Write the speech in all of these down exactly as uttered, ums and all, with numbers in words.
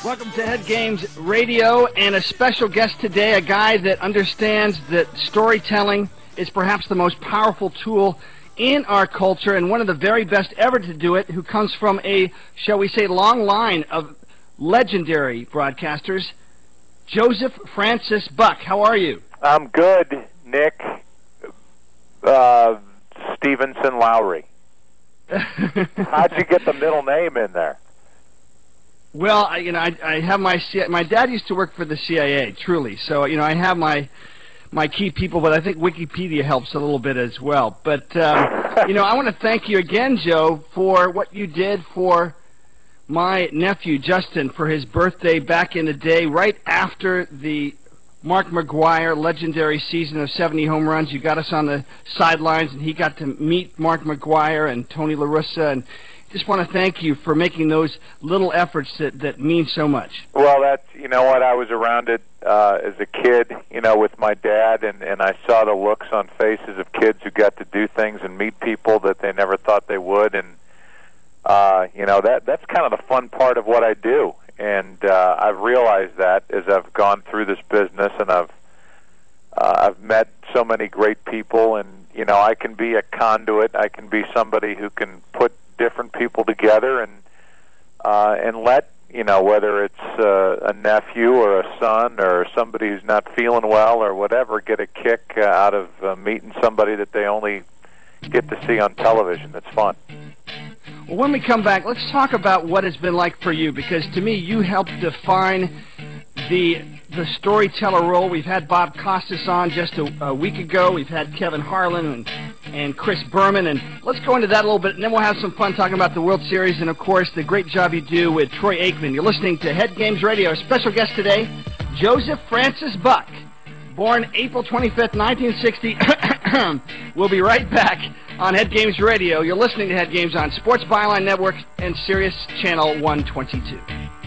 Welcome to Head Games Radio, and a special guest today, a guy that understands that storytelling is perhaps the most powerful tool in our culture, and one of the very best ever to do it, who comes from a, shall we say, long line of legendary broadcasters, Joseph Francis Buck. How are you? I'm good, Nick. Uh, Stevenson Lowry. How'd you get the middle name in there? Well, I, you know, I, I have my C I A, my dad used to work for the C I A, truly. So, you know, I have my my key people, but I think Wikipedia helps a little bit as well. But um, you know, I want to thank you again, Joe, for what you did for my nephew Justin for his birthday back in the day, right after the Mark McGwire legendary season of seventy home runs. You got us on the sidelines, and he got to meet Mark McGwire and Tony La Russa, and just want to thank you for making those little efforts that, that mean so much. Well, that's, you know what, I was around it uh, as a kid, you know, with my dad, and, and I saw the looks on faces of kids who got to do things and meet people that they never thought they would, and, uh, you know, that that's kind of the fun part of what I do. And uh, I've realized that as I've gone through this business, and I've uh, I've met so many great people, and, you know, I can be a conduit. I can be somebody who can put different people together and uh, and let, you know, whether it's uh, a nephew or a son or somebody who's not feeling well or whatever, get a kick uh, out of uh, meeting somebody that they only get to see on television. It's fun. Well, when we come back, let's talk about what it's been like for you, because to me, you helped define the the storyteller role. We've had Bob Costas on just a, a week ago. We've had Kevin Harlan and, and Chris Berman, and let's go into that a little bit, and then we'll have some fun talking about the World Series and, of course, the great job you do with Troy Aikman. You're listening to Head Games Radio. Our special guest today, Joseph Francis Buck, born April twenty-fifth, nineteen sixty. We'll be right back on Head Games Radio. You're listening to Head Games on Sports Byline Network and Sirius Channel one twenty-two.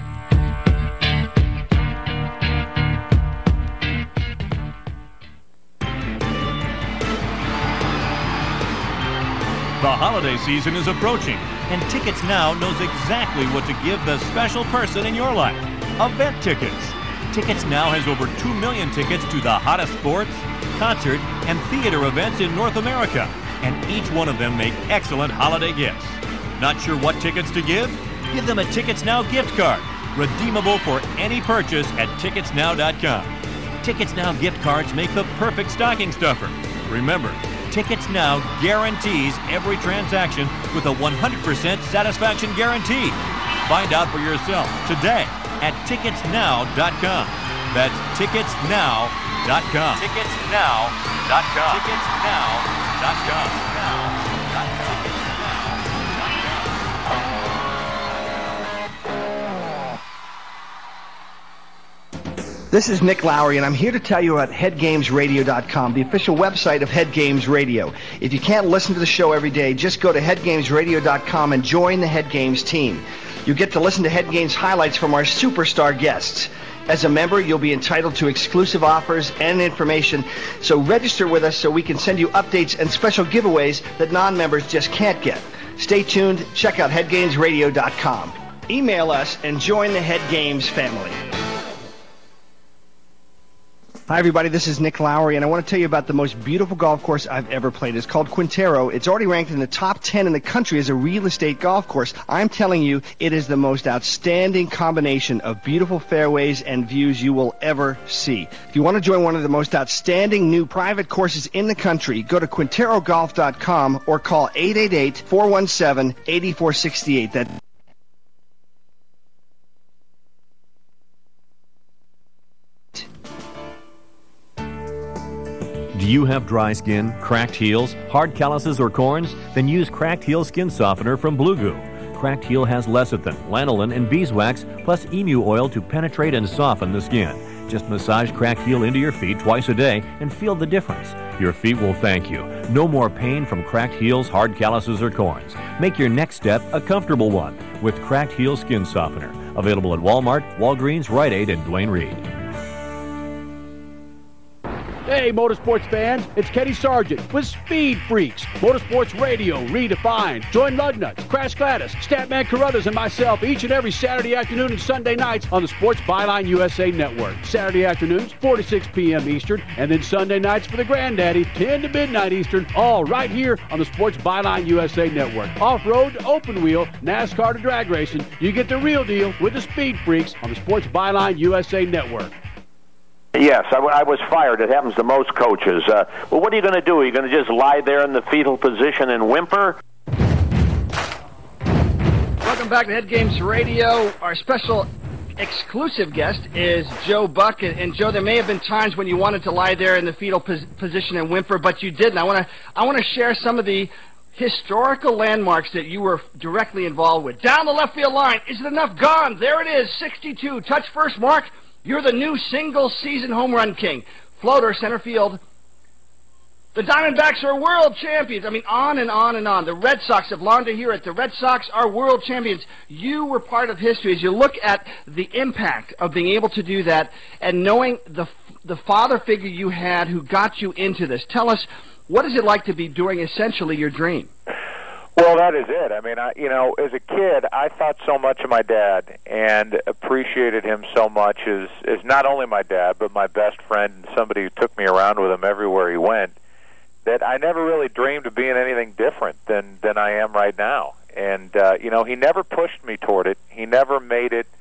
The holiday season is approaching, and Tickets Now knows exactly what to give the special person in your life. Event tickets. Tickets Now has over two million tickets to the hottest sports, concert, and theater events in North America, and each one of them make excellent holiday gifts. Not sure what tickets to give? Give them a Tickets Now gift card, redeemable for any purchase at tickets now dot com. Tickets Now gift cards make the perfect stocking stuffer. Remember, Tickets Now guarantees every transaction with a one hundred percent satisfaction guarantee. Find out for yourself today at tickets now dot com. That's tickets now dot com. tickets now dot com. tickets now dot com. This is Nick Lowry, and I'm here to tell you about head games radio dot com, the official website of Head Games Radio. If you can't listen to the show every day, just go to head games radio dot com and join the Head Games team. You get to listen to Head Games highlights from our superstar guests. As a member, you'll be entitled to exclusive offers and information, so register with us so we can send you updates and special giveaways that non-members just can't get. Stay tuned. Check out head games radio dot com. Email us and join the Head Games family. Hi, everybody. This is Nick Lowry, and I want to tell you about the most beautiful golf course I've ever played. It's called Quintero. It's already ranked in the top ten in the country as a real estate golf course. I'm telling you, it is the most outstanding combination of beautiful fairways and views you will ever see. If you want to join one of the most outstanding new private courses in the country, go to quintero golf dot com or call eight eight eight, four one seven, eight four six eight. That Do you have dry skin, cracked heels, hard calluses, or corns? Then use Cracked Heel Skin Softener from Blue Goo. Cracked Heel has lecithin, lanolin, and beeswax, plus emu oil to penetrate and soften the skin. Just massage Cracked Heel into your feet twice a day and feel the difference. Your feet will thank you. No more pain from cracked heels, hard calluses, or corns. Make your next step a comfortable one with Cracked Heel Skin Softener. Available at Walmart, Walgreens, Rite Aid, and Duane Reade. Hey, motorsports fans, it's Kenny Sargent with Speed Freaks, Motorsports Radio redefined. Join Lugnuts, Crash Gladys, Statman Carruthers, and myself each and every Saturday afternoon and Sunday nights on the Sports Byline U S A Network. Saturday afternoons, four to six p.m. Eastern, and then Sunday nights for the Granddaddy, ten to midnight Eastern, all right here on the Sports Byline U S A Network. Off-road to open wheel, NASCAR to drag racing, you get the real deal with the Speed Freaks on the Sports Byline U S A Network. Yes, I, w- I was fired. It happens to most coaches. Uh, well, what are you going to do? Are you going to just lie there in the fetal position and whimper? Welcome back to Head Games Radio. Our special exclusive guest is Joe Buck. And, and Joe, there may have been times when you wanted to lie there in the fetal pos- position and whimper, but you didn't. I want to I want to share some of the historical landmarks that you were directly involved with. Down the left field line. Is it enough? Gone. There it is. sixty-two. Touch first, Mark. You're the new single-season home run king. Floater, center field. The Diamondbacks are world champions. I mean, on and on and on. The Red Sox have learned to hear it. The Red Sox are world champions. You were part of history. As you look at the impact of being able to do that and knowing the the father figure you had who got you into this, tell us, what is it like to be doing essentially your dream? Well, that is it. I mean, I, you know, as a kid, I thought so much of my dad and appreciated him so much as, as not only my dad, but my best friend and somebody who took me around with him everywhere he went, that I never really dreamed of being anything different than, than I am right now. And, uh, you know, he never pushed me toward it. He never made it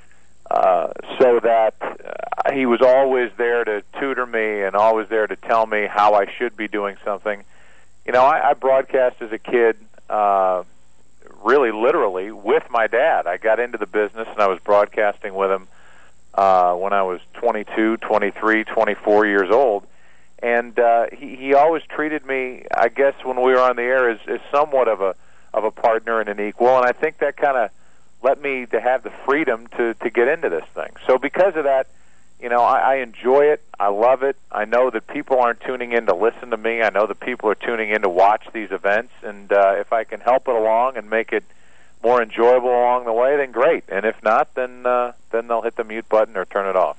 uh, so that uh, he was always there to tutor me and always there to tell me how I should be doing something. You know, I, I broadcast as a kid, uh, really literally with my dad. I got into the business and I was broadcasting with him uh, when I was twenty-two, twenty-three, twenty-four years old. And uh, he, he always treated me, I guess, when we were on the air as, as somewhat of a of a partner and an equal. And I think that kind of let me to have the freedom to, to get into this thing. So because of that, you know, I, I enjoy it. I love it. I know that people aren't tuning in to listen to me. I know that people are tuning in to watch these events. And uh, if I can help it along and make it more enjoyable along the way, then great. And if not, then uh, then they'll hit the mute button or turn it off.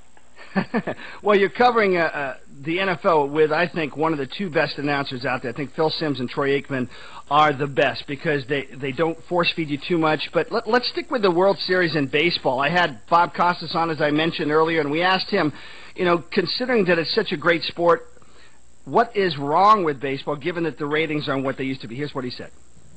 Well, you're covering uh, uh, the N F L with, I think, one of the two best announcers out there. I think Phil Simms and Troy Aikman are the best because they, they don't force-feed you too much. But let, let's stick with the World Series in baseball. I had Bob Costas on, as I mentioned earlier, and we asked him, you know, considering that it's such a great sport, what is wrong with baseball, given that the ratings aren't what they used to be? Here's what he said.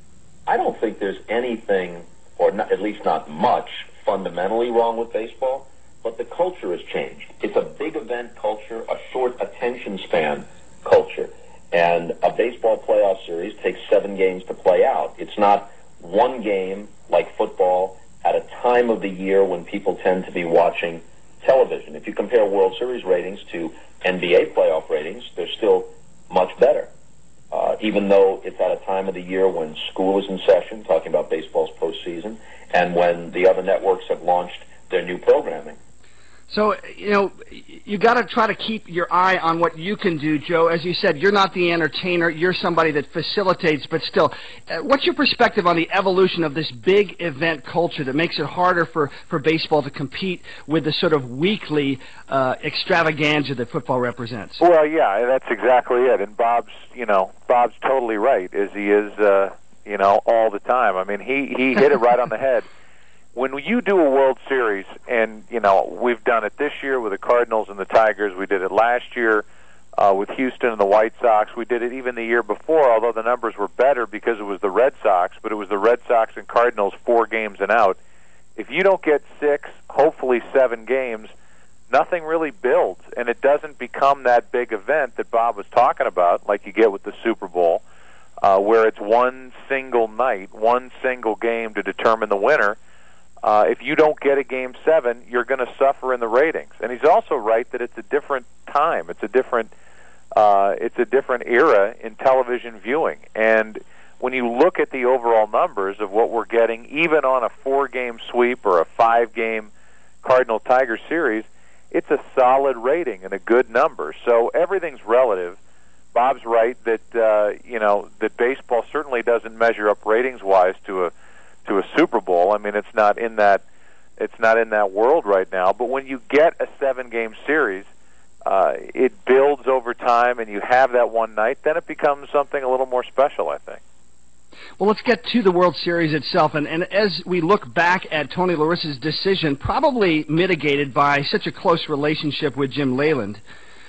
I don't think there's anything, or not, at least not much, fundamentally wrong with baseball. But the culture has changed. It's a big event culture, a short attention span culture. And a baseball playoff series takes seven games to play out. It's not one game like football at a time of the year when people tend to be watching television. If you compare World Series ratings to N B A playoff ratings, they're still much better. Uh, even though it's at a time of the year when school is in session, talking about baseball's postseason, and when the other networks have launched their new programming. So, you know, you got to try to keep your eye on what you can do, Joe. As you said, you're not the entertainer. You're somebody that facilitates, but still. Uh, what's your perspective on the evolution of this big event culture that makes it harder for, for baseball to compete with the sort of weekly uh, extravaganza that football represents? Well, yeah, that's exactly it. And Bob's, you know, Bob's totally right, as he is, uh, you know, all the time. I mean, he, he hit it right on the head. When you do a World Series, and, you know, we've done it this year with the Cardinals and the Tigers, we did it last year uh, with Houston and the White Sox, we did it even the year before, although the numbers were better because it was the Red Sox, but it was the Red Sox and Cardinals four games and out. If you don't get six, hopefully seven games, nothing really builds, and it doesn't become that big event that Bob was talking about, like you get with the Super Bowl, uh, where it's one single night, one single game to determine the winner. Uh, if you don't get a game seven, you're going to suffer in the ratings. And he's also right that it's a different time. It's a different, uh, it's a different era in television viewing. And when you look at the overall numbers of what we're getting, even on a four-game sweep or a five-game Cardinal-Tiger series, it's a solid rating and a good number. So everything's relative. Bob's right that uh, you know that baseball certainly doesn't measure up ratings-wise to a to a Super Bowl. I mean, it's not in that it's not in that world right now. But when you get a seven-game series, uh, it builds over time and you have that one night, then it becomes something a little more special, I think. Well, let's get to the World Series itself. And, and as we look back at Tony La Russa's decision, probably mitigated by such a close relationship with Jim Leyland,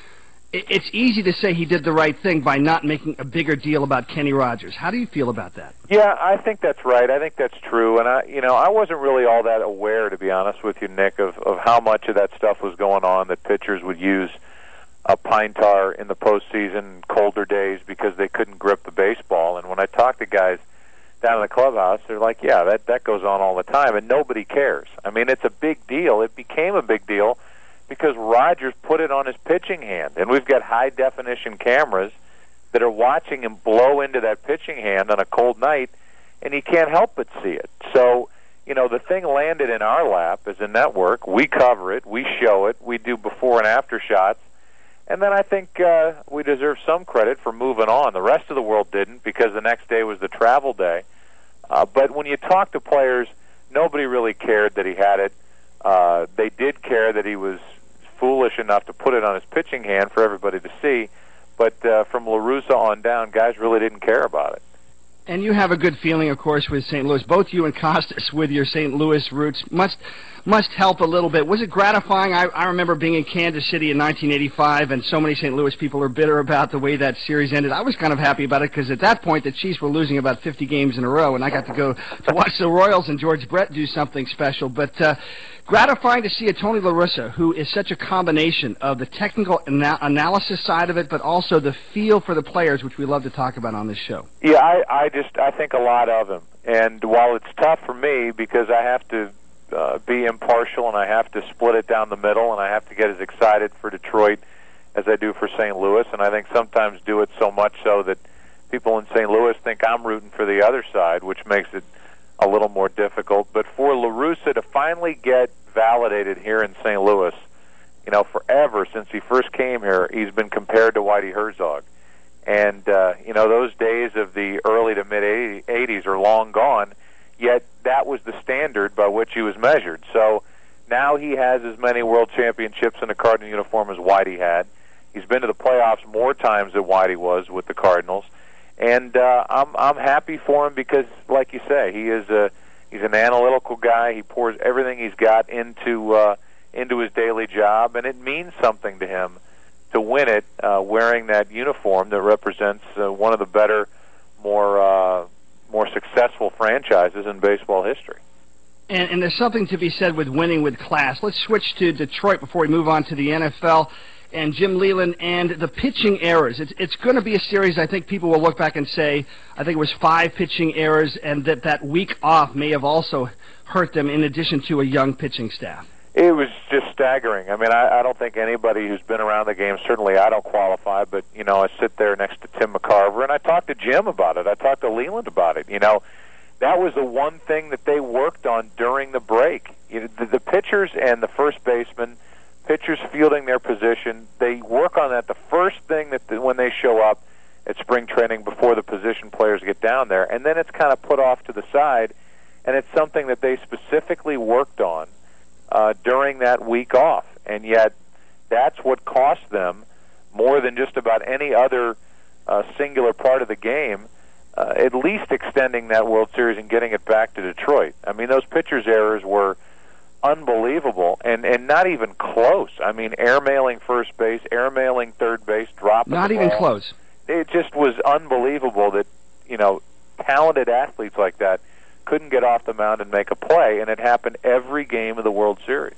it, it's easy to say he did the right thing by not making a bigger deal about Kenny Rogers. How do you feel about that? Yeah, I think that's right. I think that's true. And, I, you know, I wasn't really all that aware, to be honest with you, Nick, of, of how much of that stuff was going on, that pitchers would use a pine tar in the postseason, colder days, because they couldn't grip the baseball. And when I talk to guys down in the clubhouse, they're like, yeah, that, that goes on all the time, and nobody cares. I mean, it's a big deal. It became a big deal because Rogers put it on his pitching hand. And we've got high-definition cameras that are watching him blow into that pitching hand on a cold night, and he can't help but see it. So, you know, the thing landed in our lap as a network. We cover it. We show it. We do before and after shots. And then I think uh, we deserve some credit for moving on. The rest of the world didn't, because the next day was the travel day. Uh, but when you talk to players, nobody really cared that he had it. Uh, they did care that he was foolish enough to put it on his pitching hand for everybody to see. But uh, from La Russa on down, guys really didn't care about it. And you have a good feeling, of course, with Saint Louis. Both you and Costas, with your Saint Louis roots, must must help a little bit. Was it gratifying? I, I remember being in Kansas City in nineteen eighty-five, and so many Saint Louis people are bitter about the way that series ended. I was kind of happy about it because at that point the Chiefs were losing about fifty games in a row, and I got to go to watch the Royals and George Brett do something special. But uh, gratifying to see a Tony La Russa who is such a combination of the technical ana- analysis side of it, but also the feel for the players, which we love to talk about on this show. Yeah, I, I just I think a lot of him. And while it's tough for me because I have to uh, be impartial and I have to split it down the middle and I have to get as excited for Detroit as I do for Saint Louis, and I think sometimes do it so much so that people in Saint Louis think I'm rooting for the other side, which makes it a little more difficult. But for La Russa to finally get validated here in Saint Louis, you know, forever since he first came here, he's been compared to Whitey Herzog. And, uh, you know, those days of the early to mid-eighties are long gone, yet that was the standard by which he was measured. So now he has as many world championships in a Cardinal uniform as Whitey had. He's been to the playoffs more times than Whitey was with the Cardinals. And uh, I'm I'm happy for him because, like you say, he is a he's an analytical guy. He pours everything he's got into uh, into his daily job, and it means something to him to win it uh, wearing that uniform that represents uh, one of the better, more uh, more successful franchises in baseball history. And, and there's something to be said with winning with class. Let's switch to Detroit before we move on to the N F L. And Jim Leyland and the pitching errors. It's, it's going to be a series I think people will look back and say, I think it was five pitching errors, and that that week off may have also hurt them in addition to a young pitching staff. It was just staggering. I mean, I, I don't think anybody who's been around the game, certainly I don't qualify, but, you know, I sit there next to Tim McCarver, and I talked to Jim about it. I talked to Leyland about it. You know, that was the one thing that they worked on during the break. You know, the, the pitchers and the first baseman, pitchers fielding their position, they work on that the first thing that the, when they show up at spring training before the position players get down there, and then it's kind of put off to the side, and it's something that they specifically worked on uh, during that week off, and yet that's what cost them more than just about any other uh, singular part of the game, uh, at least extending that World Series and getting it back to Detroit. I mean, those pitchers' errors were unbelievable, and and not even close. I mean, airmailing first base, airmailing third base, dropping Not the even ball. close. It just was unbelievable that, you know, talented athletes like that couldn't get off the mound and make a play, and it happened every game of the World Series.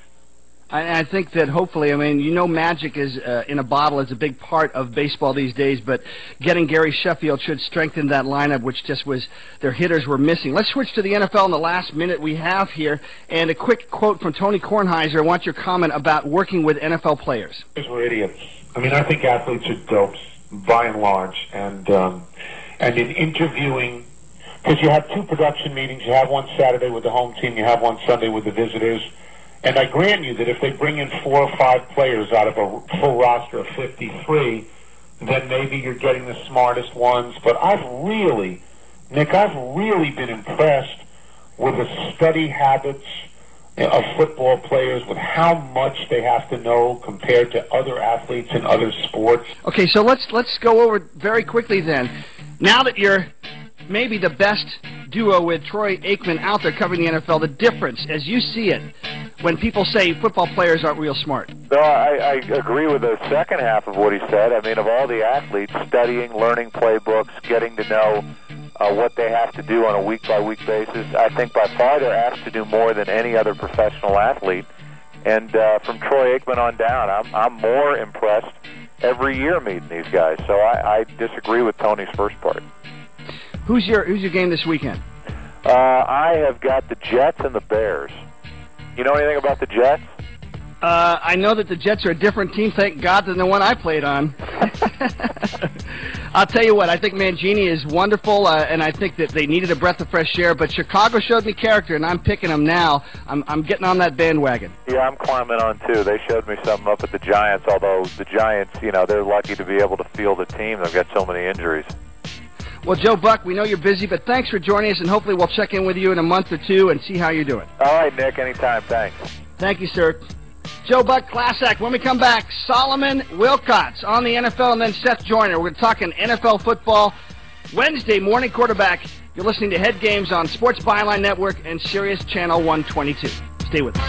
I, I think that hopefully, I mean, you know, magic is uh, in a bottle is a big part of baseball these days, but getting Gary Sheffield should strengthen that lineup, which just was, their hitters were missing. Let's switch to the N F L in the last minute we have here, and a quick quote from Tony Kornheiser. I want your comment about working with N F L players. We're idiots. I mean, I think athletes are dopes, by and large, and, um, and in interviewing, because you have two production meetings, you have one Saturday with the home team, you have one Sunday with the visitors. And I grant you that if they bring in four or five players out of a full roster of fifty-three, then maybe you're getting the smartest ones. But I've really, Nick, I've really been impressed with the study habits of football players with how much they have to know compared to other athletes in other sports. Okay, so let's let's go over very quickly then. Now that you're maybe the best duo with Troy Aikman out there covering the N F L, the difference, as you see it, when people say football players aren't real smart. No, I, I agree with the second half of what he said. I mean, of all the athletes, studying, learning playbooks, getting to know uh, what they have to do on a week-by-week basis, I think by far they're asked to do more than any other professional athlete. And uh, from Troy Aikman on down, I'm, I'm more impressed every year meeting these guys. So I, I disagree with Tony's first part. Who's your Who's your game this weekend? Uh, I have got the Jets and the Bears. You know anything about the Jets? Uh, I know that the Jets are a different team, thank God, than the one I played on. I'll tell you what, I think Mangini is wonderful, uh, and I think that they needed a breath of fresh air, but Chicago showed me character, and I'm picking them now. I'm, I'm getting on that bandwagon. Yeah, I'm climbing on, too. They showed me something up at the Giants, although the Giants, you know, they're lucky to be able to field a team. They've got so many injuries. Well, Joe Buck, we know you're busy, but thanks for joining us, and hopefully we'll check in with you in a month or two and see how you're doing. All right, Nick, anytime. Thanks. Thank you, sir. Joe Buck, Class Act. When we come back, Solomon Wilcots on the N F L, and then Seth Joyner. We're talking N F L football, Wednesday morning quarterback. You're listening to Head Games on Sports Byline Network and Sirius Channel one twenty-two. Stay with us.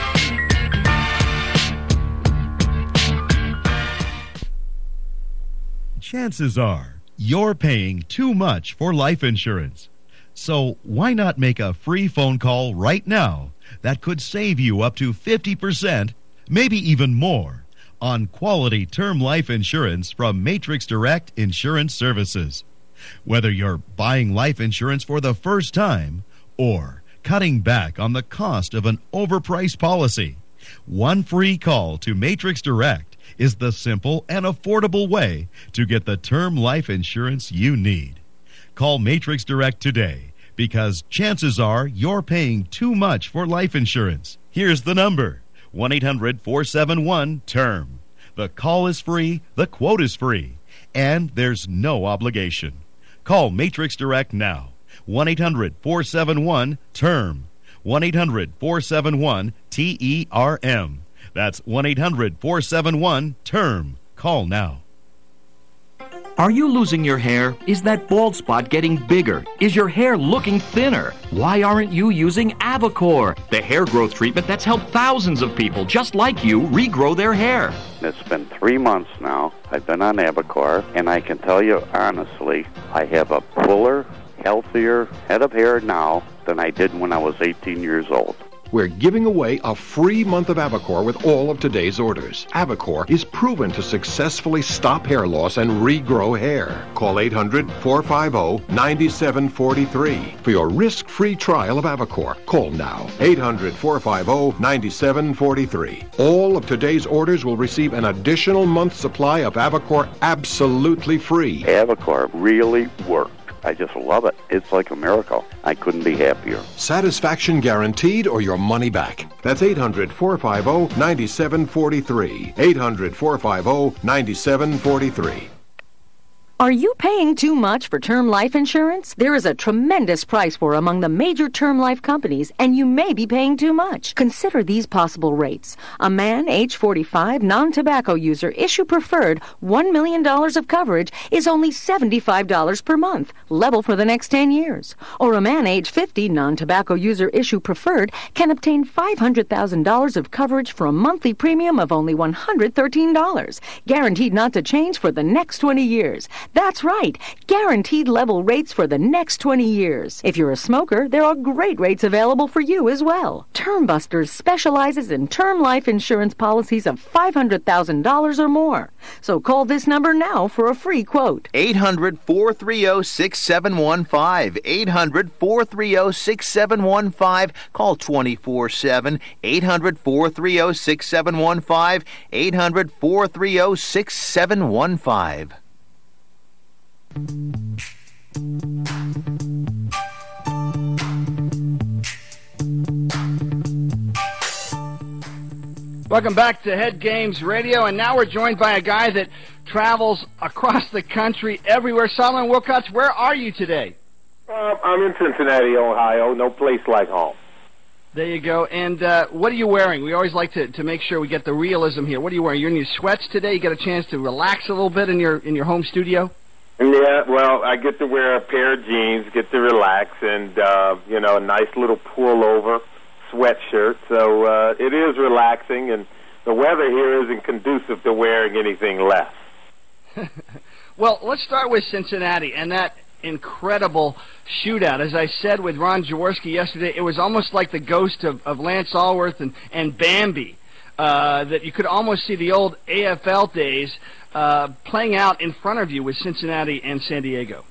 Chances are you're paying too much for life insurance. So why not make a free phone call right now that could save you up to fifty percent, maybe even more, on quality term life insurance from Matrix Direct Insurance Services. Whether you're buying life insurance for the first time or cutting back on the cost of an overpriced policy, one free call to Matrix Direct is the simple and affordable way to get the term life insurance you need. Call Matrix Direct today, because chances are you're paying too much for life insurance. Here's the number, one eight hundred four seven one term. The call is free, the quote is free, and there's no obligation. Call Matrix Direct now, one eight hundred four seven one term, one eight hundred four seven one T E R M. That's one eight hundred four seven one term. Call now. Are you losing your hair? Is that bald spot getting bigger? Is your hair looking thinner? Why aren't you using Avocor, the hair growth treatment that's helped thousands of people just like you regrow their hair? It's been three months now. I've been on Avocor, and I can tell you honestly, I have a fuller, healthier head of hair now than I did when I was eighteen years old. We're giving away a free month of Avocor with all of today's orders. Avocor is proven to successfully stop hair loss and regrow hair. Call eight hundred four five zero nine seven four three for your risk-free trial of Avocor. Call now. eight hundred four five zero nine seven four three. All of today's orders will receive an additional month's supply of Avocor absolutely free. Avocor really works. I just love it. It's like a miracle. I couldn't be happier. Satisfaction guaranteed or your money back. That's eight hundred four five zero nine seven four three. eight hundred four five zero nine seven four three. Are you paying too much for term life insurance? There is a tremendous price war among the major term life companies, and you may be paying too much. Consider these possible rates. A man, age forty-five, non-tobacco user, issue preferred, one million dollars of coverage is only seventy-five dollars per month, level for the next ten years. Or a man, age fifty, non-tobacco user, issue preferred, can obtain five hundred thousand dollars of coverage for a monthly premium of only one hundred thirteen dollars, guaranteed not to change for the next twenty years. That's right, guaranteed level rates for the next twenty years. If you're a smoker, there are great rates available for you as well. Term Busters specializes in term life insurance policies of five hundred thousand dollars or more. So call this number now for a free quote. eight hundred four three zero six seven one five. eight hundred four three zero six seven one five. Call twenty-four seven. eight hundred four three zero six seven one five. eight hundred four three zero six seven one five. Welcome back to Head Games Radio, and now we're joined by a guy that travels across the country everywhere. Solomon Wilcots, where are you today? Uh, I'm in Cincinnati, Ohio. No place like home. There you go. And uh, what are you wearing? We always like to, to make sure we get the realism here. What are you wearing? You're in your sweats today? You got a chance to relax a little bit in your in your home studio? Yeah, well, I get to wear a pair of jeans, get to relax, and, uh, you know, a nice little pullover sweatshirt. So uh, it is relaxing, and the weather here isn't conducive to wearing anything less. Well, let's start with Cincinnati and that incredible shootout. As I said with Ron Jaworski yesterday, it was almost like the ghost of, of Lance Allworth and, and Bambi, uh, that you could almost see the old A F L days uh, playing out in front of you with Cincinnati and San Diego.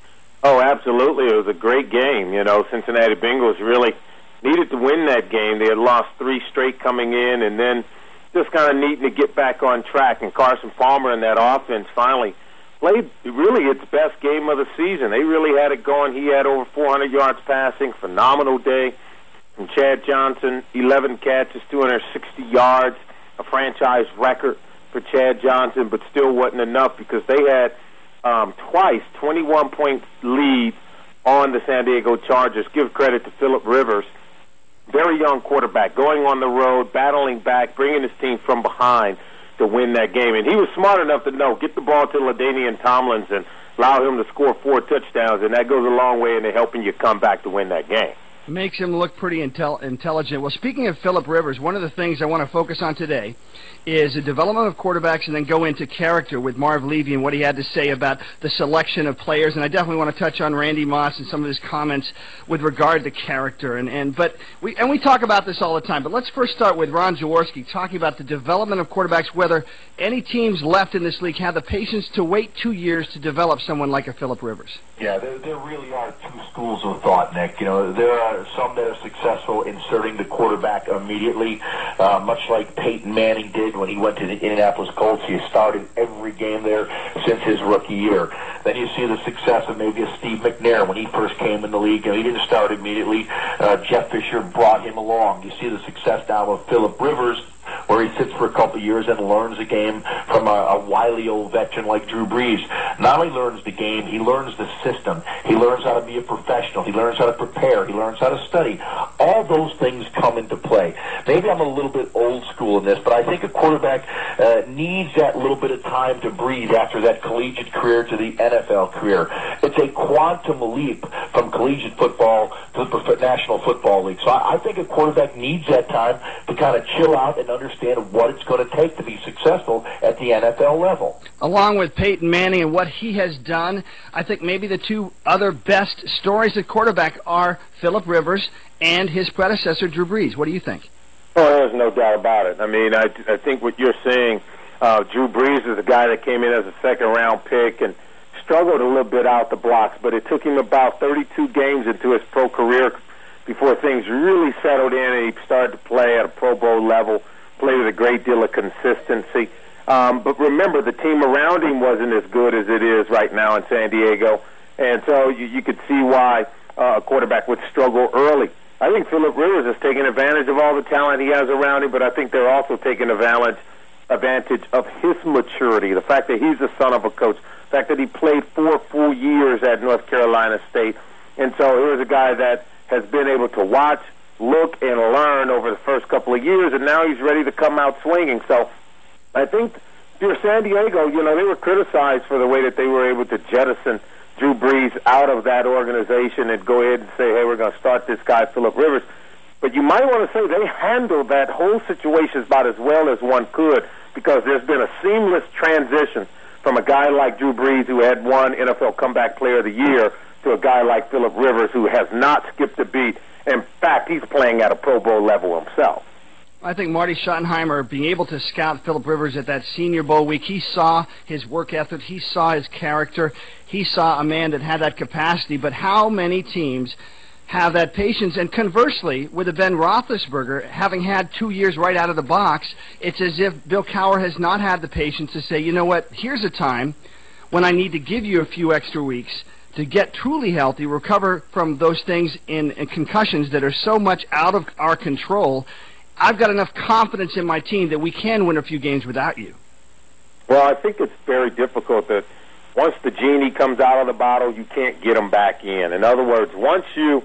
Oh, absolutely. It was a great game. You know, Cincinnati Bengals really needed to win that game. They had lost three straight coming in, and then just kind of needing to get back on track. And Carson Palmer and that offense finally played really its best game of the season. They really had it going. He had over four hundred yards passing, phenomenal day from Chad Johnson, eleven catches, two hundred sixty yards, a franchise record for Chad Johnson, but still wasn't enough because they had um, twice twenty-one point lead on the San Diego Chargers. Give credit to Phillip Rivers, very young quarterback, going on the road, battling back, bringing his team from behind to win that game. And he was smart enough to know, get the ball to LaDainian Tomlinson, allow him to score four touchdowns, and that goes a long way into helping you come back to win that game. Makes him look pretty intel- intelligent. Well, speaking of Phillip Rivers, one of the things I want to focus on today is the development of quarterbacks and then go into character with Marv Levy and what he had to say about the selection of players. And I definitely want to touch on Randy Moss and some of his comments with regard to character. And, and but we and we talk about this all the time. But let's first start with Ron Jaworski talking about the development of quarterbacks, whether any teams left in this league have the patience to wait two years to develop someone like a Phillip Rivers. Yeah, there, there really are two schools of thought, Nick. You know, there are some that are successful inserting the quarterback immediately, uh, much like Peyton Manning did when he went to the Indianapolis Colts. He started every game there since his rookie year. Then you see the success of maybe a Steve McNair when he first came in the league. You know, he didn't start immediately. Uh, Jeff Fisher brought him along. You see the success now of Phillip Rivers, where he sits for a couple of years and learns the game from a, a wily old veteran like Drew Brees. Not only learns the game, he learns the system. He learns how to be a professional. He learns how to prepare. He learns how to study. All those things come into play. Maybe I'm a little bit old school in this, but I think a quarterback uh, needs that little bit of time to breathe after that collegiate career to the N F L career. It's a quantum leap from collegiate football to the National Football League. So I, I think a quarterback needs that time to kind of chill out and understand what it's going to take to be successful at the N F L level. Along with Peyton Manning and what he has done, I think maybe the two other best stories at quarterback are Phillip Rivers and his predecessor, Drew Brees. What do you think? Oh, there's no doubt about it. I mean, I, I think what you're saying, uh, Drew Brees is a guy that came in as a second-round pick and struggled a little bit out the blocks, but it took him about thirty-two games into his pro career before things really settled in and he started to play at a Pro Bowl level, played with a great deal of consistency. Um, but remember, the team around him wasn't as good as it is right now in San Diego, and so you, you could see why uh, a quarterback would struggle early. I think Phillip Rivers is taking advantage of all the talent he has around him, but I think they're also taking advantage advantage of his maturity, the fact that he's the son of a coach, the fact that he played four full years at North Carolina State. And so here's a guy that has been able to watch, look, and learn over the first couple of years, and now he's ready to come out swinging. So I think if you're San Diego, you know, they were criticized for the way that they were able to jettison Drew Brees out of that organization and go ahead and say, hey, we're going to start this guy, Phillip Rivers. But you might want to say they handled that whole situation about as well as one could, because there's been a seamless transition from a guy like Drew Brees, who had won N F L Comeback Player of the Year, to a guy like Phillip Rivers, who has not skipped a beat. In fact, he's playing at a Pro Bowl level himself. I think Marty Schottenheimer, being able to scout Phillip Rivers at that Senior Bowl week, he saw his work ethic, he saw his character, he saw a man that had that capacity. But how many teams have that patience? And conversely, with a Ben Roethlisberger, having had two years right out of the box, it's as if Bill Cowher has not had the patience to say, you know what, here's a time when I need to give you a few extra weeks to get truly healthy, recover from those things in, in concussions that are so much out of our control. I've got enough confidence in my team that we can win a few games without you. Well, I think it's very difficult that once the genie comes out of the bottle, you can't get him back in. In other words, once you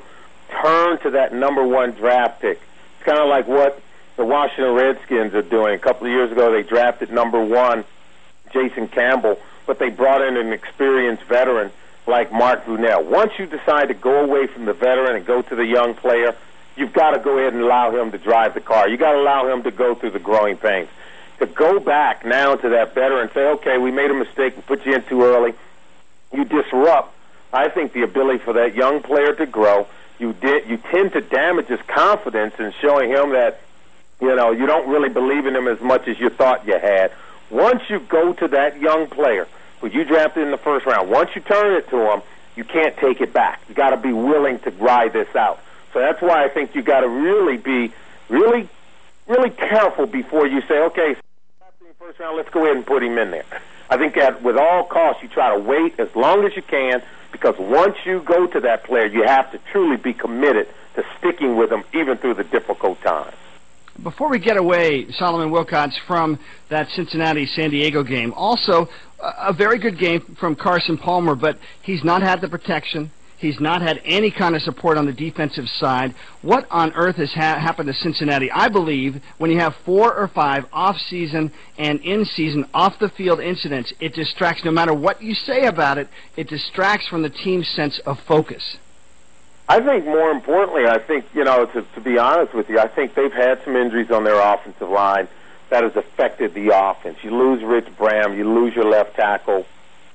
turn to that number one draft pick. It's kind of like what the Washington Redskins are doing. A couple of years ago, they drafted number one, Jason Campbell, but they brought in an experienced veteran like Mark Brunell. Once you decide to go away from the veteran and go to the young player, you've got to go ahead and allow him to drive the car. You've got to allow him to go through the growing pains. To go back now to that veteran and say, okay, we made a mistake, we put you in too early, you disrupt, I think, the ability for that young player to grow. You did, you tend to damage his confidence in showing him that, you know, you don't really believe in him as much as you thought you had. Once you go to that young player who you drafted in the first round, once you turn it to him, you can't take it back. You got to be willing to ride this out. So that's why I think you got to really be really, really careful before you say, okay, first round, let's go ahead and put him in there. I think that with all costs, you try to wait as long as you can, because once you go to that player, you have to truly be committed to sticking with him even through the difficult times. Before we get away, Solomon Wilcots, from that Cincinnati-San Diego game, also a very good game from Carson Palmer, but he's not had the protection. He's not had any kind of support on the defensive side. What on earth has ha- happened to Cincinnati? I believe when you have four or five off-season and in-season off-the-field incidents, it distracts. No matter what you say about it, it distracts from the team's sense of focus. I think more importantly, I think, you know, to, to be honest with you, I think they've had some injuries on their offensive line that has affected the offense. You lose Rich Bram, you lose your left tackle,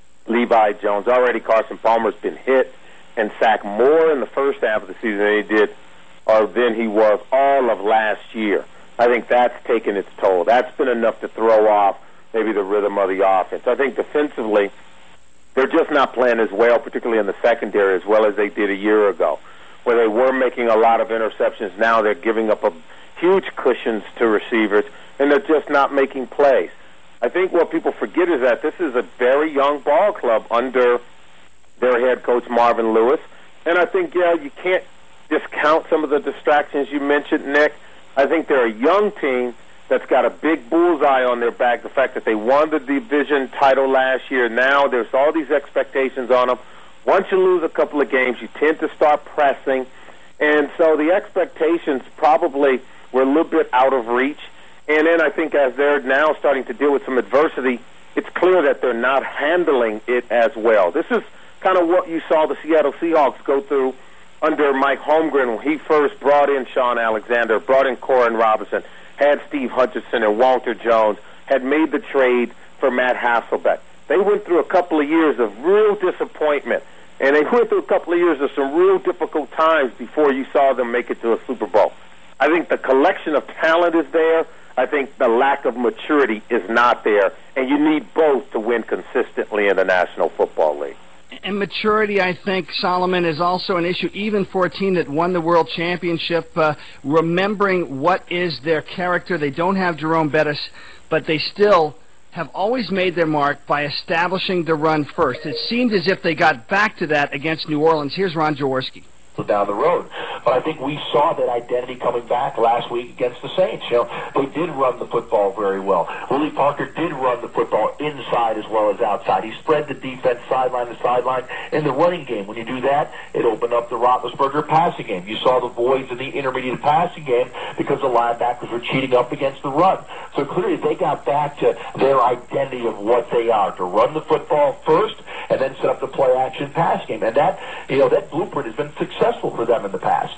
Levi Jones. Already Carson Palmer's been hit and sacked more in the first half of the season than he did, or than he was all of last year. I think that's taken its toll. That's been enough to throw off maybe the rhythm of the offense. I think defensively, they're just not playing as well, particularly in the secondary, as well as they did a year ago, where they were making a lot of interceptions. Now they're giving up a huge cushions to receivers, and they're just not making plays. I think what people forget is that this is a very young ball club under their head coach, Marvin Lewis. And I think, yeah, you can't discount some of the distractions you mentioned, Nick. I think they're a young team that's got a big bullseye on their back, the fact that they won the division title last year. Now there's all these expectations on them. Once you lose a couple of games, you tend to start pressing. And so the expectations probably were a little bit out of reach. And then I think as they're now starting to deal with some adversity, it's clear that they're not handling it as well. This is kind of what you saw the Seattle Seahawks go through under Mike Holmgren when he first brought in Sean Alexander, brought in Corin Robinson, had Steve Hutchinson and Walter Jones, had made the trade for Matt Hasselbeck. They went through a couple of years of real disappointment, and they went through a couple of years of some real difficult times before you saw them make it to a Super Bowl. I think the collection of talent is there. I think the lack of maturity is not there, and you need both to win consistently in the National Football League. And maturity, I think, Solomon, is also an issue, even for a team that won the World Championship, uh, remembering what is their character. They don't have Jerome Bettis, but they still have always made their mark by establishing the run first. It seemed as if they got back to that against New Orleans. Here's Ron Jaworski. Down the road. But I think we saw that identity coming back last week against the Saints. You know, they did run the football very well. Willie Parker did run the football inside as well as outside. He spread the defense sideline to sideline in the running game. When you do that, it opened up the Roethlisberger passing game. You saw the voids in the intermediate passing game because the linebackers were cheating up against the run. So clearly they got back to their identity of what they are, to run the football first and then set up the play-action pass game. And that, you know, that blueprint has been successful for them in the past.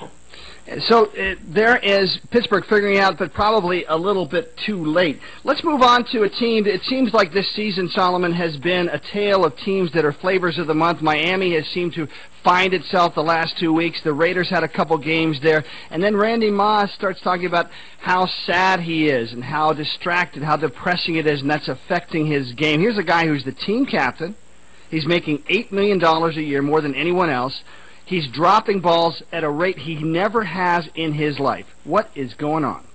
So uh, there is Pittsburgh figuring out, but probably a little bit too late. Let's move on to a team. It seems like this season, Solomon, has been a tale of teams that are flavors of the month. Miami has seemed to find itself the last two weeks. The Raiders had a couple games there. And then Randy Moss starts talking about how sad he is and how distracted, how depressing it is, and that's affecting his game. Here's a guy who's the team captain. He's making eight million dollars a year, more than anyone else. He's dropping balls at a rate he never has in his life. What is going on?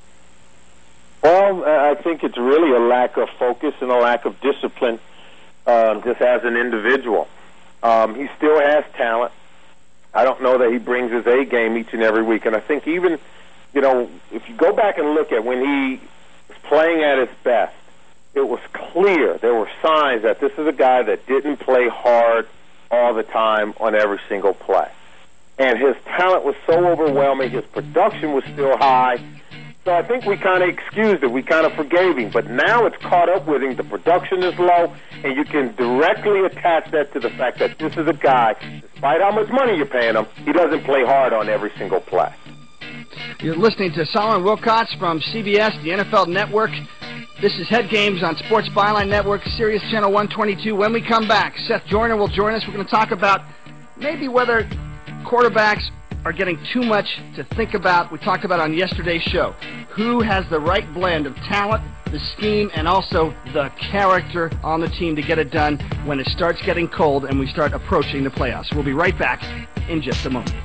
Well, I think it's really a lack of focus and a lack of discipline uh, just as an individual. Um, he still has talent. I don't know that he brings his A game each and every week. And I think even, you know, if you go back and look at when he was playing at his best, it was clear, there were signs that this is a guy that didn't play hard all the time on every single play. and his talent was so overwhelming. His production was still high. So I think we kind of excused it. We kind of forgave him. But now it's caught up with him. The production is low, and you can directly attach that to the fact that this is a guy, despite how much money you're paying him, he doesn't play hard on every single play. You're listening to Solomon Wilcots from C B S, the N F L Network. This is Head Games on Sports Byline Network, Sirius Channel one twenty-two. When we come back, Seth Joyner will join us. We're going to talk about maybe whether quarterbacks are getting too much to think about. We talked about on yesterday's show. Who has the right blend of talent, the scheme, and also the character on the team to get it done when it starts getting cold and we start approaching the playoffs. We'll be right back in just a moment.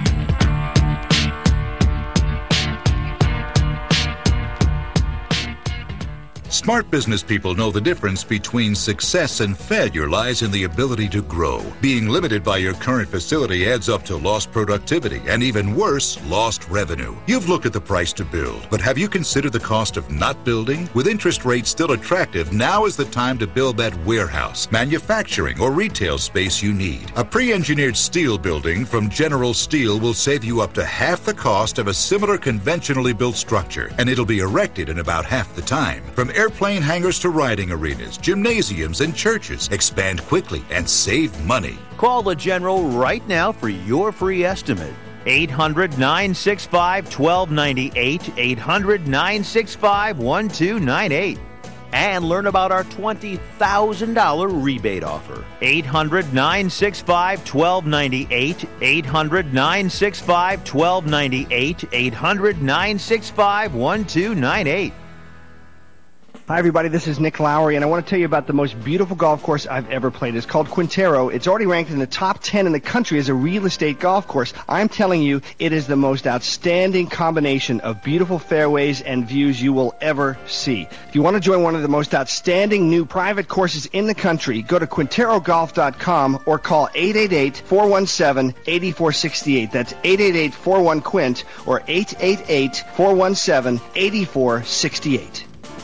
Smart business people know the difference between success and failure lies in the ability to grow. Being limited by your current facility adds up to lost productivity and, even worse, lost revenue. You've looked at the price to build, but have you considered the cost of not building? With interest rates still attractive, now is the time to build that warehouse, manufacturing, or retail space you need. A pre-engineered steel building from General Steel will save you up to half the cost of a similar conventionally built structure, and it'll be erected in about half the time. From airplane hangars to riding arenas, gymnasiums, and churches. Expand quickly and save money. Call the General right now for your free estimate. eight hundred, nine six five, one two nine eight, eight hundred, nine six five, one two nine eight. And learn about our twenty thousand dollars rebate offer. eight hundred, nine six five, one two nine eight, eight hundred, nine six five, one two nine eight, eight hundred, nine six five, one two nine eight. Hi, everybody. This is Nick Lowry, and I want to tell you about the most beautiful golf course I've ever played. It's called Quintero. It's already ranked in the top ten in the country as a real estate golf course. I'm telling you, it is the most outstanding combination of beautiful fairways and views you will ever see. If you want to join one of the most outstanding new private courses in the country, go to Quintero Golf dot com or call eight eight eight, four one seven, eight four six eight. That's eight eight eight, four one, Quint or eight eight eight, four one seven, eight four six eight.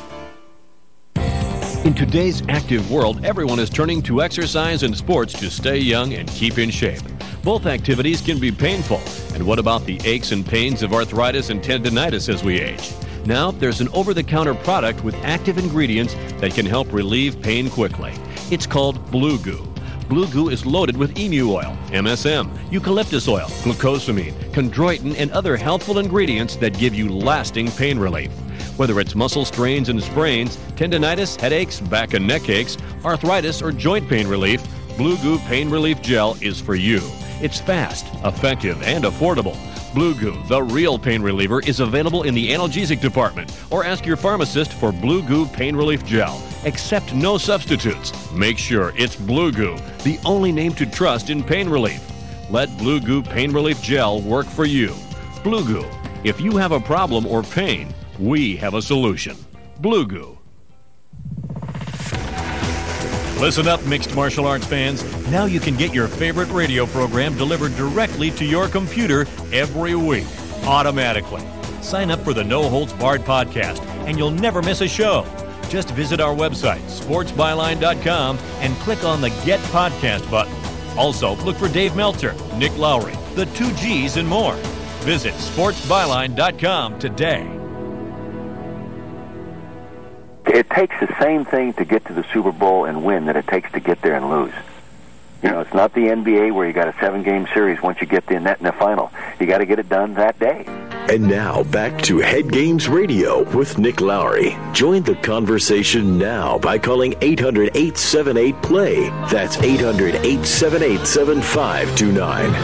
In today's active world, everyone is turning to exercise and sports to stay young and keep in shape. Both activities can be painful. And what about the aches and pains of arthritis and tendinitis as we age? Now, there's an over-the-counter product with active ingredients that can help relieve pain quickly. It's called Blue Goo. Blue Goo is loaded with emu oil, M S M, eucalyptus oil, glucosamine, chondroitin, and other healthful ingredients that give you lasting pain relief. Whether it's muscle strains and sprains, tendinitis, headaches, back and neck aches, arthritis, or joint pain relief, Blue Goo Pain Relief Gel is for you. It's fast, effective, and affordable. Blue Goo, the real pain reliever, is available in the analgesic department, or ask your pharmacist for Blue Goo Pain Relief Gel. Accept no substitutes. Make sure it's Blue Goo, the only name to trust in pain relief. Let Blue Goo Pain Relief Gel work for you. Blue Goo. If you have a problem or pain, we have a solution. Blue Goo. Listen up, mixed martial arts fans. Now you can get your favorite radio program delivered directly to your computer every week, automatically. Sign up for the No Holds Barred podcast, and you'll never miss a show. Just visit our website, sports byline dot com, and click on the Get Podcast button. Also, look for Dave Meltzer, Nick Lowry, the two G's, and more. Visit sports byline dot com today. It takes the same thing to get to the Super Bowl and win that it takes to get there and lose. You know, it's not the N B A where you got a seven-game series once you get in that in the final. You got to get it done that day. And now, back to Head Games Radio with Nick Lowry. Join the conversation now by calling eight hundred, eight seven eight, play. That's eight hundred, eight seven eight, seven five two nine.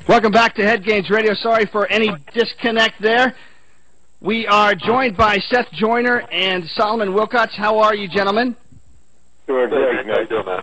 Welcome back to Head Games Radio. Sorry for any disconnect there. We are joined by Seth Joyner and Solomon Wilcots. How are you, gentlemen? Doing great. How you doing, man?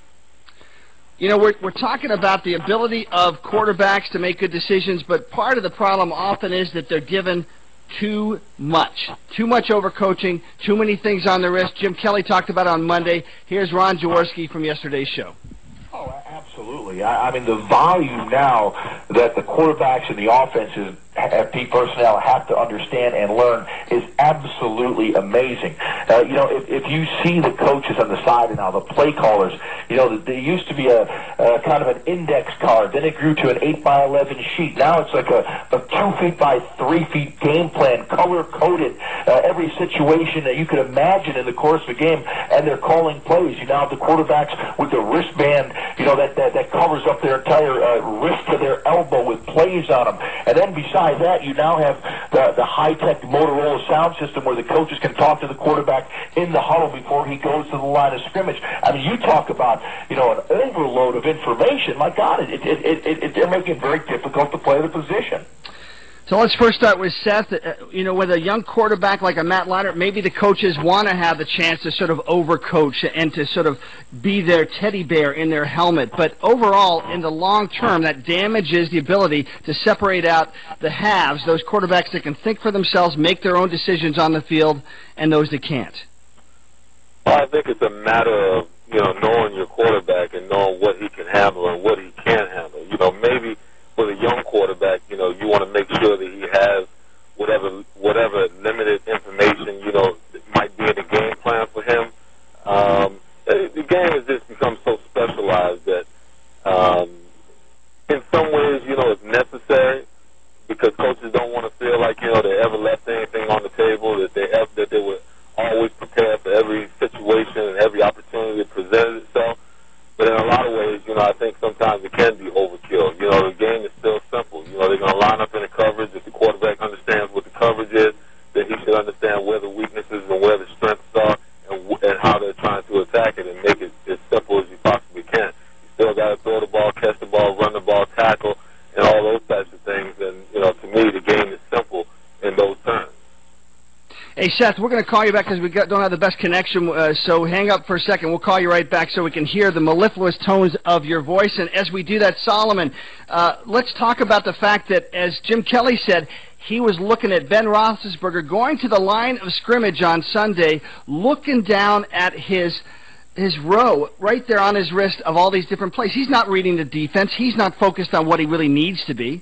You know, we're, we're talking about the ability of quarterbacks to make good decisions, but part of the problem often is that they're given too much. Too much overcoaching, too many things on the wrist. Jim Kelly talked about it on Monday. Here's Ron Jaworski from yesterday's show. Oh, absolutely. I, I mean, the volume now that the quarterbacks and the offenses, F P personnel have to understand and learn is absolutely amazing. Uh, you know, if, if you see the coaches on the side and now the play callers, you know, there used to be a, a kind of an index card. Then it grew to an eight by eleven sheet. Now it's like a, a two feet by three feet game plan, color-coded, uh, every situation that you could imagine in the course of a game, and they're calling plays. You now have the quarterbacks with the wristband, you know, that, that, that covers up their entire uh, wrist to their elbow with plays on them. And then besides that, you now have the, the high-tech Motorola sound system where the coaches can talk to the quarterback in the huddle before he goes to the line of scrimmage. I mean, you talk about, you know, an overload of information. My God, it, it, it, it, it, they're making it very difficult to play the position. So let's first start with Seth. Uh, you know, with a young quarterback like a Matt Leinart, maybe the coaches want to have the chance to sort of overcoach and to sort of be their teddy bear in their helmet. But overall, in the long term, that damages the ability to separate out the haves, those quarterbacks that can think for themselves, make their own decisions on the field, and those that can't. Well, I think it's a matter of, you know, knowing your quarterback and knowing what he can handle and what he can't handle. You know, maybe with a young quarterback, you know, you want to make sure that he has whatever whatever limited information, you know, might be in the game plan for him. Um, the game has just become so specialized that um, in some ways, you know, it's necessary because coaches don't want to feel like, you know, they ever left anything on the table, that they have, that they were always prepared for every situation and every opportunity that presented itself. But in a lot of ways, you know, I think sometimes it can be overkill. You know, the game is still simple. You know, they're going to line up in the coverage. If the quarterback understands what the coverage is, then he should understand where the weaknesses and where the strengths are and, and how they're trying to attack it and make it as simple as you possibly can. You still got to throw the ball, catch the ball, run the ball, tackle, and all those types of things. And, you know, to me, the game is simple in those terms. Hey, Seth, we're going to call you back because we got, don't have the best connection, uh, so hang up for a second. We'll call you right back so we can hear the mellifluous tones of your voice. And as we do that, Solomon, uh, let's talk about the fact that, as Jim Kelly said, he was looking at Ben Roethlisberger going to the line of scrimmage on Sunday, looking down at his his row right there on his wrist of all these different plays. He's not reading the defense. He's not focused on what he really needs to be.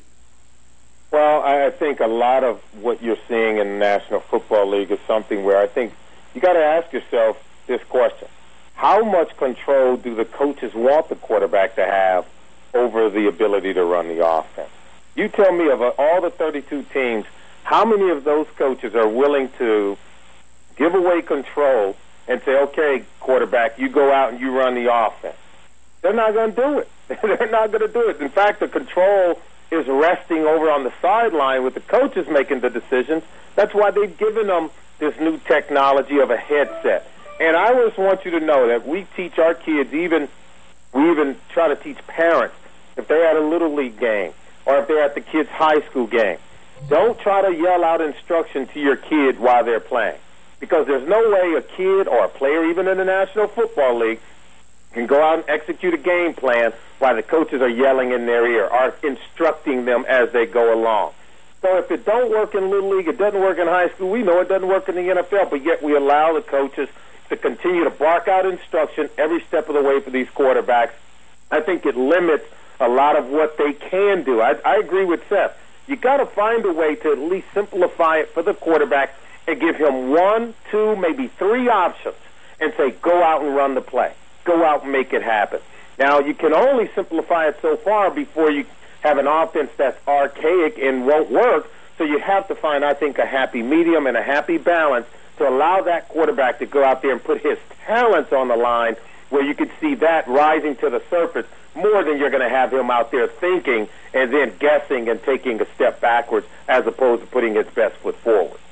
Well, I think a lot of what you're seeing in the National Football League is something where I think you got to ask yourself this question. How much control do the coaches want the quarterback to have over the ability to run the offense? You tell me, of all the thirty-two teams, how many of those coaches are willing to give away control and say, okay, quarterback, you go out and you run the offense? They're not going to do it. They're not going to do it. In fact, the control is resting over on the sideline with the coaches making the decisions. That's why they've given them this new technology of a headset. And I just want you to know that we teach our kids, even we even try to teach parents, if they're at a Little League game or if they're at the kids' high school game, don't try to yell out instruction to your kid while they're playing. Because there's no way a kid or a player, even in the National Football League, can go out and execute a game plan while the coaches are yelling in their ear or instructing them as they go along. So if it don't work in Little League, it doesn't work in high school, we know it doesn't work in the N F L, but yet we allow the coaches to continue to bark out instruction every step of the way for these quarterbacks. I think it limits a lot of what they can do. I, I agree with Seth. You got to find a way to at least simplify it for the quarterback and give him one, two, maybe three options and say, go out and run the play. Go out and make it happen. Now, you can only simplify it so far before you have an offense that's archaic and won't work, so you have to find, I think, a happy medium and a happy balance to allow that quarterback to go out there and put his talents on the line where you could see that rising to the surface more than you're going to have him out there thinking and then guessing and taking a step backwards as opposed to putting his best foot forward.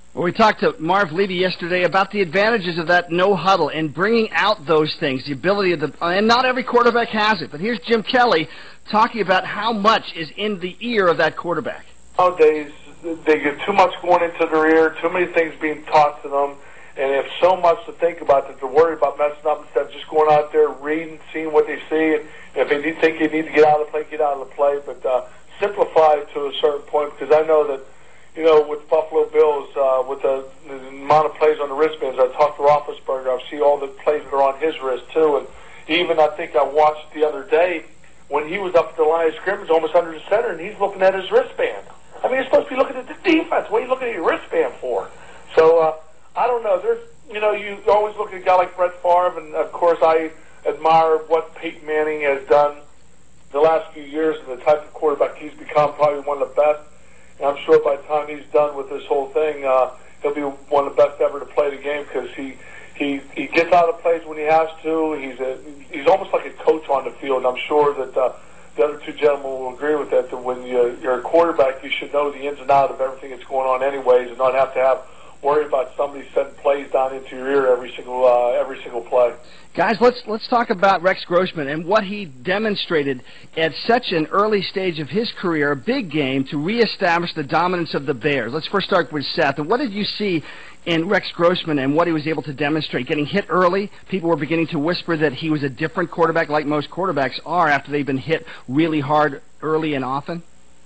Well, we talked to Marv Levy yesterday about the advantages of that no huddle and bringing out those things, the ability of the, and not every quarterback has it, but here's Jim Kelly talking about how much is in the ear of that quarterback. Nowadays, they get too much going into their ear, too many things being taught to them, and they have so much to think about that they're worried about messing up instead of just going out there, reading, seeing what they see, and if they need, think they need to get out of the play, get out of the play, but uh, simplify it to a certain point, because I know that, you know, with Buffalo Bills, uh, with the, the amount of plays on the wristbands, I talked to Roethlisberger, I see all the plays that are on his wrist, too, and even I think I watched the other day when he was up at the line of scrimmage, almost under the center, and he's looking at his wristband. I mean, you're supposed to be looking at the defense. What are you looking at your wristband for? So, uh, I don't know. There's, you know, you always look at a guy like Brett Favre, and, of course, I admire what Peyton Manning has done the last few years and the type of quarterback he's become, probably one of the best. And I'm sure by the time he's done with this whole thing, uh, he'll be one of the best ever to play the game because he, he, he gets out of plays when he has to. He's a, he's almost like a coach on the field, and I'm sure that uh, the other two gentlemen will agree with that, that when you, you're a quarterback, you should know the ins and outs of everything that's going on anyways and not have to have worry about somebody sending plays down into your ear every single uh, every single play. Guys, let's let's talk about Rex Grossman and what he demonstrated at such an early stage of his career, a big game, to reestablish the dominance of the Bears. Let's first start with Seth. And what did you see in Rex Grossman and what he was able to demonstrate? Getting hit early, people were beginning to whisper that he was a different quarterback, like most quarterbacks are after they've been hit really hard early and often.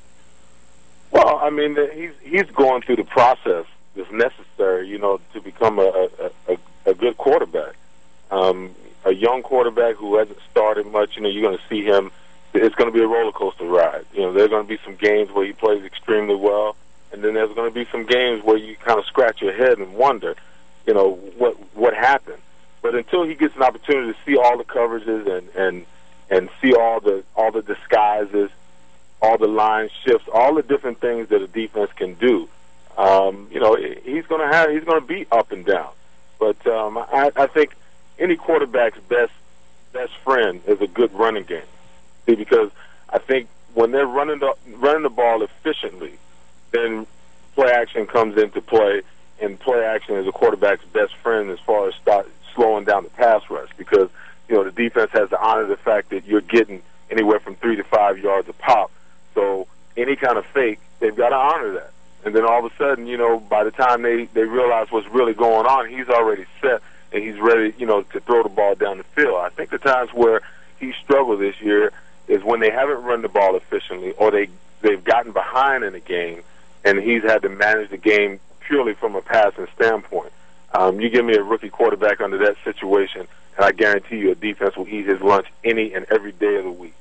Well, I mean, he's he's going through the process that's necessary, you know, to become a a, a, a good quarterback. Um, a young quarterback who hasn't started much, you know, you're going to see him. It's going to be a roller coaster ride. You know, there are going to be some games where he plays extremely well, and then there's going to be some games where you kind of scratch your head and wonder, you know, what what happened. But until he gets an opportunity to see all the coverages and and and see all the all the disguises, all the line shifts, all the different things that a defense can do, um, you know, he's going to have he's going to be up and down. But um, I, I think any quarterback's best best friend is a good running game. See, because I think when they're running the running the ball efficiently, then play action comes into play, and play action is a quarterback's best friend as far as start slowing down the pass rush. Because you know the defense has to honor the fact that you're getting anywhere from three to five yards a pop. So any kind of fake, they've got to honor that. And then all of a sudden, you know, by the time they they realize what's really going on, he's already set and he's ready, you know, to throw the ball down the field. I think the times where he struggled this year is when they haven't run the ball efficiently, or they they've gotten behind in the game, and he's had to manage the game purely from a passing standpoint. Um, you give me a rookie quarterback under that situation, and I guarantee you a defense will eat his lunch any and every day of the week.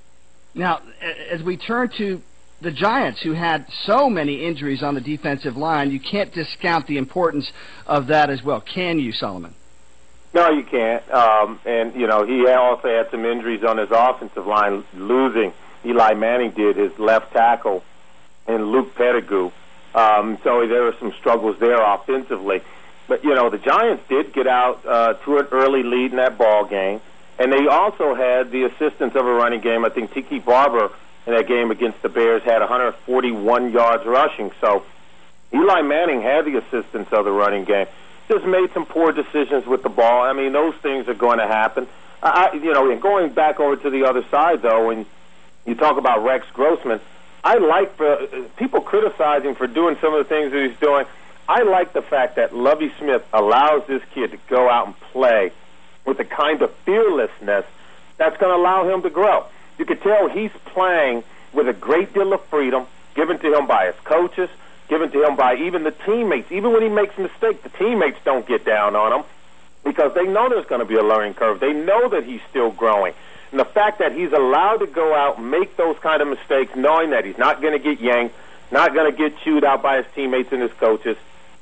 Now, as we turn to the Giants, who had so many injuries on the defensive line, you can't discount the importance of that as well. Can you, Solomon? No, you can't. Um, and, you know, he also had some injuries on his offensive line, losing. Eli Manning did, his left tackle, and Luke Pettigrew. Um, so there were some struggles there offensively. But, you know, the Giants did get out uh, to an early lead in that ball game. And they also had the assistance of a running game. I think Tiki Barber in that game against the Bears had one hundred forty-one yards rushing. So Eli Manning had the assistance of the running game. Just made some poor decisions with the ball. I mean, those things are going to happen. I, you know, and going back over to the other side, though, when you talk about Rex Grossman, I like for uh, people criticizing for doing some of the things that he's doing. I like the fact that Lovie Smith allows this kid to go out and play with the kind of fearlessness that's going to allow him to grow. You can tell he's playing with a great deal of freedom given to him by his coaches, given to him by even the teammates. Even when he makes mistakes, the teammates don't get down on him because they know there's going to be a learning curve. They know that he's still growing. And the fact that he's allowed to go out and make those kind of mistakes, knowing that he's not going to get yanked, not going to get chewed out by his teammates and his coaches,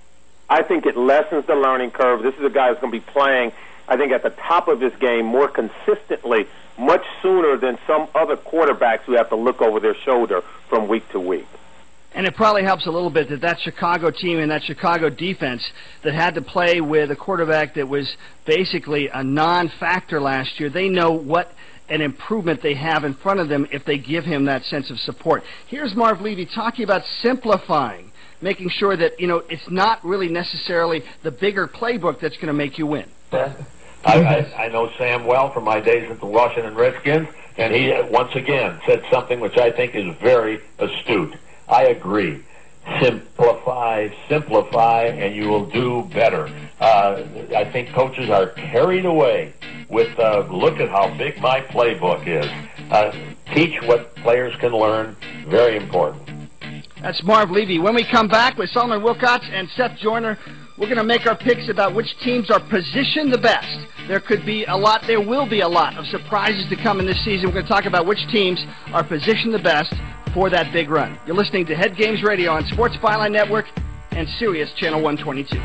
I think it lessens the learning curve. This is a guy who's going to be playing, I think, at the top of his game more consistently, much sooner than some other quarterbacks who have to look over their shoulder from week to week. And it probably helps a little bit that that Chicago team and that Chicago defense that had to play with a quarterback that was basically a non-factor last year, they know what an improvement they have in front of them if they give him that sense of support. Here's Marv Levy talking about simplifying making sure that, you know, it's not really necessarily the bigger playbook that's going to make you win. I, I, I know Sam well from my days with the Washington Redskins, and he uh, once again said something which I think is very astute. I agree. Simplify, simplify, and you will do better. Uh, I think coaches are carried away with, uh, look at how big my playbook is. Uh, teach what players can learn. Very important. That's Marv Levy. When we come back with Solomon Wilcots and Seth Joyner, we're going to make our picks about which teams are positioned the best. There could be a lot, there will be a lot of surprises to come in this season. We're going to talk about which teams are positioned the best for that big run. You're listening to Head Games Radio on Sports Byline Network and Sirius Channel one twenty-two.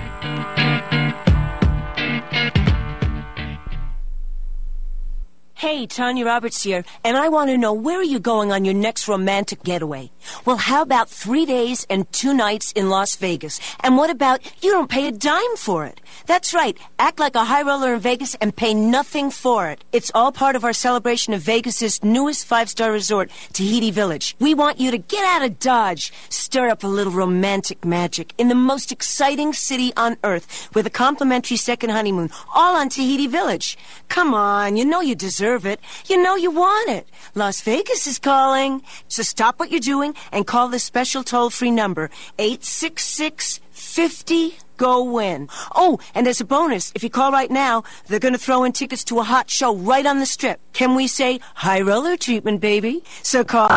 Hey, Tanya Roberts here, and I want to know, where are you going on your next romantic getaway? Well, how about three days and two nights in Las Vegas? And what about you don't pay a dime for it? That's right. Act like a high roller in Vegas and pay nothing for it. It's all part of our celebration of Vegas's newest five-star resort, Tahiti Village. We want you to get out of Dodge, stir up a little romantic magic in the most exciting city on earth with a complimentary second honeymoon, all on Tahiti Village. Come on, you know you deserve it. You know you want it. Las Vegas is calling. So stop what you're doing and call this special toll-free number, eight six six, five zero, G O, WIN. Oh, and there's a bonus. If you call right now, they're going to throw in tickets to a hot show right on the Strip. Can we say high roller treatment, baby? So call...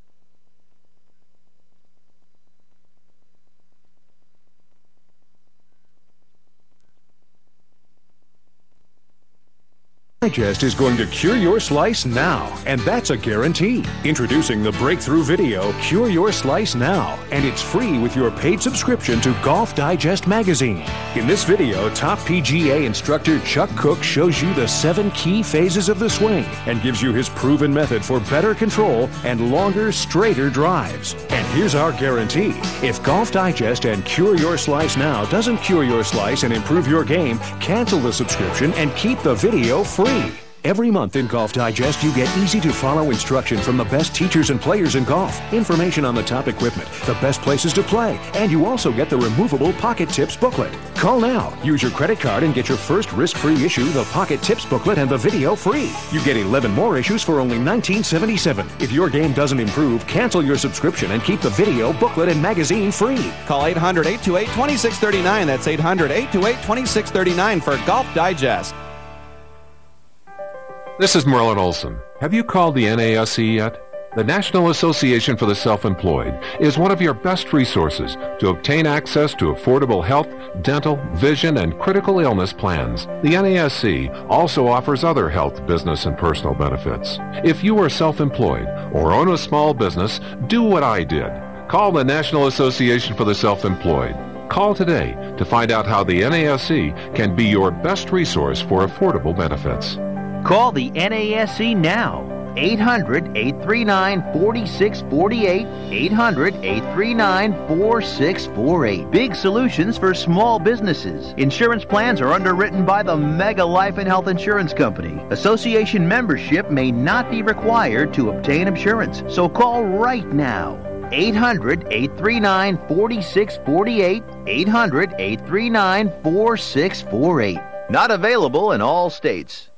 Digest is going to cure your slice now, and that's a guarantee. Introducing the breakthrough video, Cure Your Slice Now, and it's free with your paid subscription to Golf Digest magazine. In this video, top P G A instructor Chuck Cook shows you the seven key phases of the swing and gives you his proven method for better control and longer, straighter drives. And here's our guarantee. If Golf Digest and Cure Your Slice Now doesn't cure your slice and improve your game, cancel the subscription and keep the video free. Every month in Golf Digest, you get easy-to-follow instruction from the best teachers and players in golf, information on the top equipment, the best places to play, and you also get the removable Pocket Tips booklet. Call now. Use your credit card and get your first risk-free issue, the Pocket Tips booklet, and the video free. You get eleven more issues for only nineteen seventy-seven. If your game doesn't improve, cancel your subscription and keep the video, booklet, and magazine free. Call eight hundred, eight two eight, two six three nine. That's eight hundred, eight two eight, two six three nine for Golf Digest. This is Merlin Olson. Have you called the N A S E yet? The National Association for the Self-Employed is one of your best resources to obtain access to affordable health, dental, vision, and critical illness plans. The N A S E also offers other health, business, and personal benefits. If you are self-employed or own a small business, do what I did. Call the National Association for the Self-Employed. Call today to find out how the N A S E can be your best resource for affordable benefits. Call the N A S E now. eight hundred, eight three nine, four six four eight. eight hundred, eight three nine, four six four eight. Big solutions for small businesses. Insurance plans are underwritten by the Mega Life and Health Insurance Company. Association membership may not be required to obtain insurance. So call right now. eight hundred, eight three nine, four six four eight. eight hundred, eight three nine, four six four eight. Not available in all states.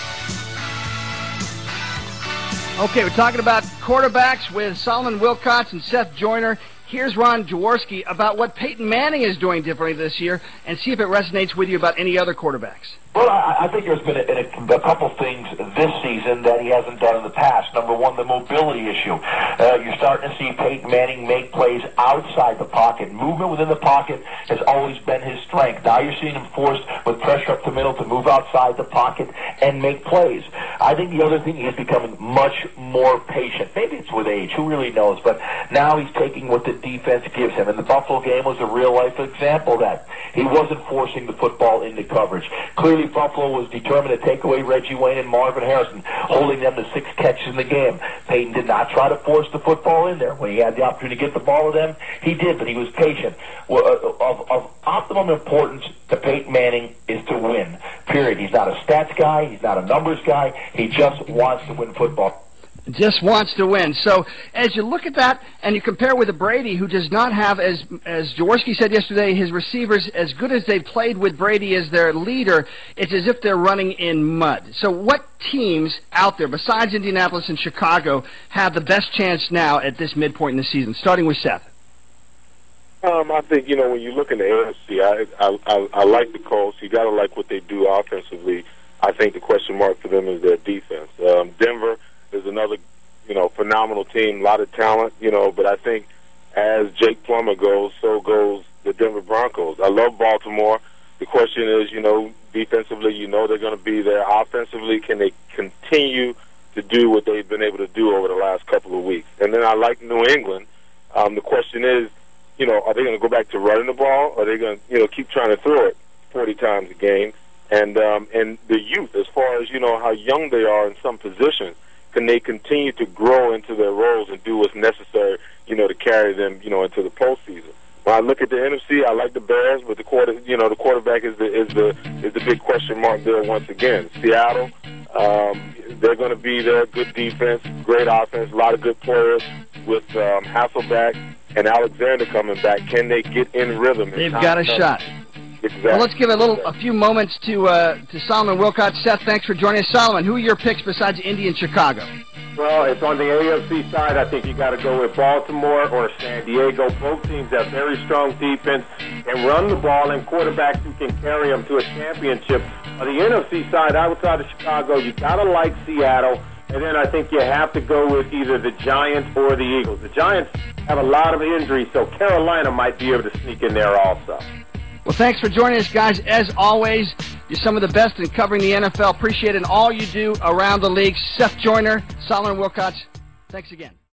Okay, we're talking about quarterbacks with Solomon Wilcots and Seth Joyner. Here's Ron Jaworski about what Peyton Manning is doing differently this year, and see if it resonates with you about any other quarterbacks. Well, I, I think there's been a, a, a couple things this season that he hasn't done in the past. Number one, the mobility issue. Uh, you're starting to see Peyton Manning make plays outside the pocket. Movement within the pocket has always been his strength. Now you're seeing him forced with pressure up the middle to move outside the pocket and make plays. I think the other thing, he's becoming much more patient. Maybe it's with age. Who really knows? But now he's taking what the defense gives him. And the Buffalo game was a real-life example of that. He wasn't forcing the football into coverage. Clearly, Buffalo was determined to take away Reggie Wayne and Marvin Harrison, holding them to six catches in the game. Peyton did not try to force the football in there. When he had the opportunity to get the ball to them, he did, but he was patient. Well, of, of optimum importance to Peyton Manning is to win, period. He's not a stats guy. He's not a numbers guy. He just wants to win football. Just wants to win. So as you look at that and you compare with the Brady, who does not have, as as Jaworski said yesterday, his receivers, as good as they played with Brady as their leader, it's as if they're running in mud. So what teams out there, besides Indianapolis and Chicago, have the best chance now at this midpoint in the season? Starting with Seth. Um, I think, you know, when you look in the N F C, I, I, I, I like the Colts. You got to like what they do offensively. I think the question mark for them is their defense. Um, Denver is another, you know, phenomenal team, a lot of talent, you know, but I think as Jake Plummer goes, so goes the Denver Broncos. I love Baltimore. The question is, you know, defensively, you know they're going to be there. Offensively, can they continue to do what they've been able to do over the last couple of weeks? And then I like New England. Um, the question is, you know, are they going to go back to running the ball? Or are they going to, you know, keep trying to throw it forty times a game? And um, and the youth, as far as, you know, how young they are in some positions, can they continue to grow into their roles and do what's necessary, you know, to carry them, you know, into the postseason? When I look at the N F C, I like the Bears, but the quarter, you know, the quarterback is the is the is the big question mark there once again. Seattle, um, they're going to be there. Good defense, great offense, a lot of good players with um, Hasselbeck and Alexander coming back. Can they get in rhythm? They've got a shot. Exactly. Well, let's give a little, a few moments to uh, to Solomon Wilcott. Seth, thanks for joining us. Solomon, who are your picks besides Indy and Chicago? Well, it's on the A F C side. I think you got to go with Baltimore or San Diego. Both teams have very strong defense and run the ball and quarterbacks who can carry them to a championship. On the N F C side, outside of Chicago, you got to like Seattle. And then I think you have to go with either the Giants or the Eagles. The Giants have a lot of injuries, so Carolina might be able to sneak in there also. Well, thanks for joining us, guys. As always, you're some of the best in covering the N F L. Appreciate it, and all you do around the league. Seth Joyner, Solomon Wilcott, thanks again.